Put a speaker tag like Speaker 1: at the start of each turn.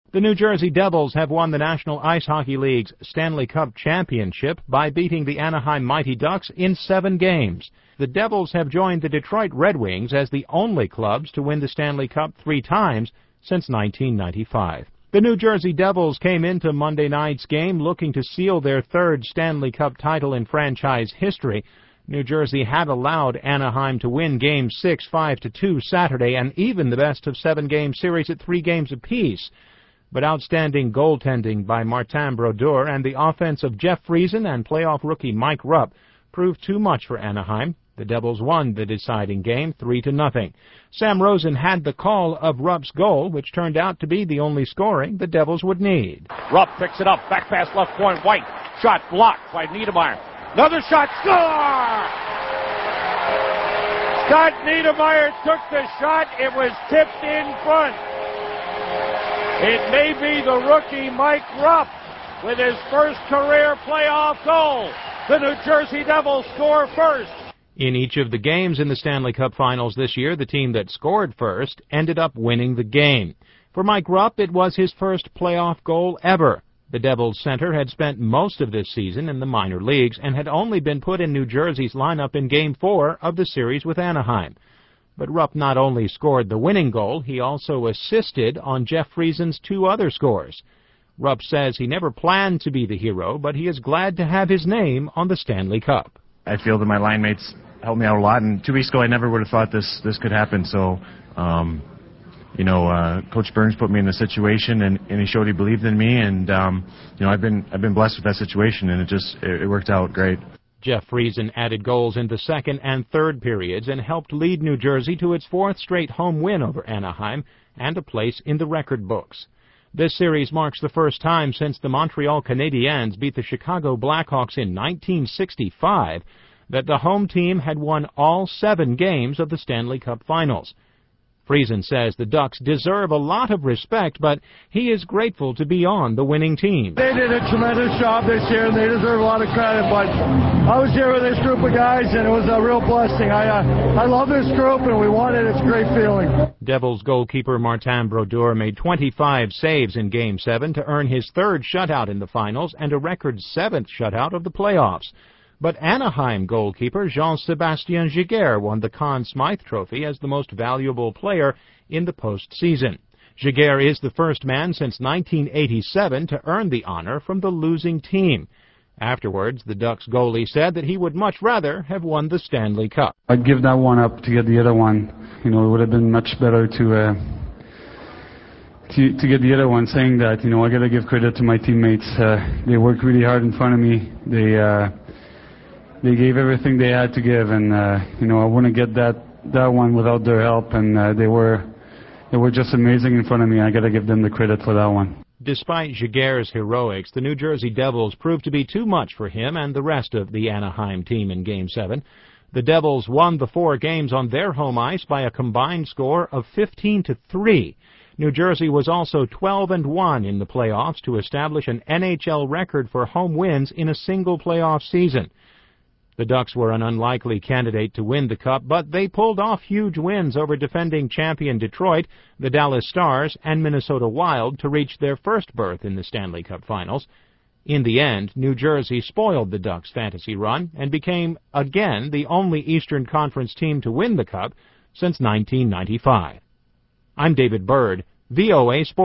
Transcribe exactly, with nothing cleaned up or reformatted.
Speaker 1: The New Jersey Devils have won the National Ice Hockey League's Stanley Cup Championship by beating the Anaheim Mighty Ducks in seven games. The Devils have joined the Detroit Red Wings as the only clubs to win the Stanley Cup three times since nineteen ninety-five. The New Jersey Devils came into Monday night's game looking to seal their third Stanley Cup title in franchise history. New Jersey had allowed Anaheim to win Game six five to two Saturday and even the best-of-seven-game series at three games apiece. But outstanding goaltending by Martin Brodeur and the offense of Jeff Friesen and playoff rookie Mike Rupp proved too much for Anaheim. The Devils won the deciding game three to nothing. Sam Rosen had the call of Rupp's goal, which turned out to be the only scoring the Devils would need.
Speaker 2: Rupp picks it up, back pass left point, White. Shot blocked by Niedermeyer. Another shot, score! Scott Niedermeyer took the shot. It was tipped in front. It may be the rookie Mike Rupp with his first career playoff goal. The New Jersey Devils score first.
Speaker 1: In each of the games in the Stanley Cup Finals this year, the team that scored first ended up winning the game. For Mike Rupp, it was his first playoff goal ever. The Devils center had spent most of this season in the minor leagues and had only been put in New Jersey's lineup in Game four of the series with Anaheim. But Rupp not only scored the winning goal, he also assisted on Jeff Friesen's two other scores. Rupp says he never planned to be the hero, but he is glad to have his name on the Stanley Cup.
Speaker 3: I feel that my line mates helped me out a lot, and two weeks ago I never would have thought this this could happen. So, um, you know, uh, Coach Burns put me in the situation, and, and he showed he believed in me, and um, you know, I've been I've been blessed with that situation, and it just it, it worked out great.
Speaker 1: Jeff Friesen added goals in the second and third periods and helped lead New Jersey to its fourth straight home win over Anaheim and a place in the record books. This series marks the first time since the Montreal Canadiens beat the Chicago Blackhawks in nineteen sixty-five that the home team had won all seven games of the Stanley Cup Finals. Friesen says the Ducks deserve a lot of respect, but he is grateful to be on the winning team.
Speaker 4: They did a tremendous job this year, and they deserve a lot of credit, but I was here with this group of guys, and it was a real blessing. I uh, I love this group, and we won it. It's a great feeling.
Speaker 1: Devils goalkeeper Martin Brodeur made twenty-five saves in Game seven to earn his third shutout in the finals and a record seventh shutout of the playoffs. But Anaheim goalkeeper Jean-Sébastien Giguère won the Conn Smythe Trophy as the most valuable player in the postseason. Giguère is the first man since nineteen eighty-seven to earn the honor from the losing team. Afterwards, the Ducks goalie said that he would much rather have won the Stanley Cup.
Speaker 5: I'd give that one up to get the other one. You know, it would have been much better to uh, to, to get the other one. Saying that, you know, I got to give credit to my teammates. Uh, they worked really hard in front of me. They uh, They gave everything they had to give, and uh, you know, I wouldn't get that that one without their help. And uh, they were they were just amazing in front of me. I got to give them the credit for that one.
Speaker 1: Despite Giguère's heroics, the New Jersey Devils proved to be too much for him and the rest of the Anaheim team in Game seven. The Devils won the four games on their home ice by a combined score of fifteen to three. New Jersey was also twelve and one in the playoffs to establish an N H L record for home wins in a single playoff season. The Ducks were an unlikely candidate to win the Cup, but they pulled off huge wins over defending champion Detroit, the Dallas Stars, and Minnesota Wild to reach their first berth in the Stanley Cup Finals. In the end, New Jersey spoiled the Ducks' fantasy run and became, again, the only Eastern Conference team to win the Cup since nineteen ninety-five. I'm David Bird, V O A Sports.